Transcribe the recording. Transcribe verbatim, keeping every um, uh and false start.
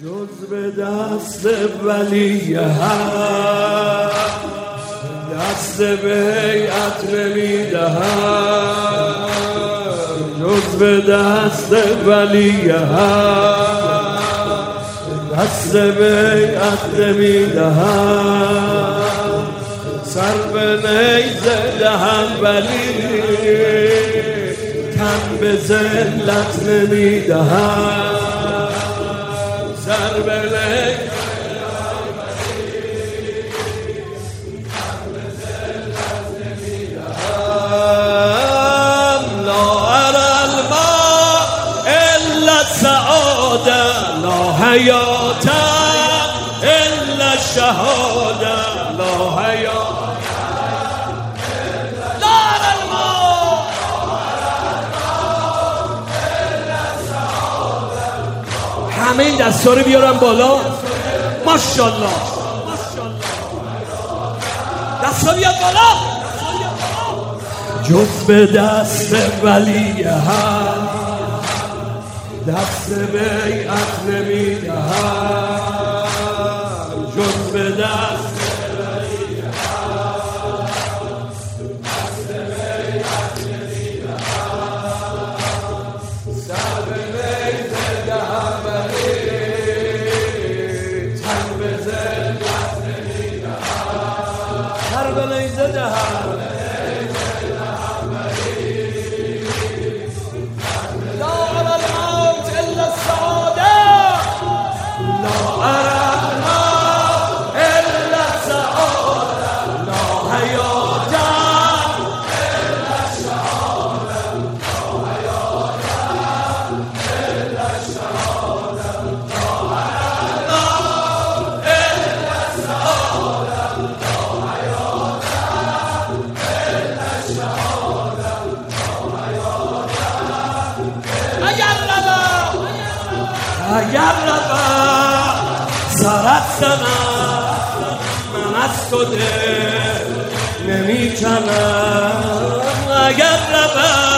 جز به دست ولی حق دست بیعت نمیدهم، جز به دست ولی حق دست بیعت نمیدهم. سر به نیزه دهم ولی تن به ذلت نمیدهم. سر به نیزه دهم ولی تن به ذلت نمیدهم. لا ارى الماء الا السعاده، لا حیات الا الشهاده، لا حیات همه این دستا رو بیارم بالا. ماشاءالله دستا بیاد بالا. جز به دست ولی حق دست بیعت نمیدهم، جز به دست ولی حق دست بیعت نمیدهم. سر به نیزه دهم ولی تن به ذلت نمیدهم. سر به نیزه دهم لا ارى الموت الا السعاده، لا ارى الموت الا السعاده، لا حیات الا الشهاده، لا حیات الا الشهاده، لا حیات الا السعاده، لا حیات الا الشهاده، لا حیات. اگر لبا اگر لبا سرت زنم من از تو دل نمی کنم. اگر لبا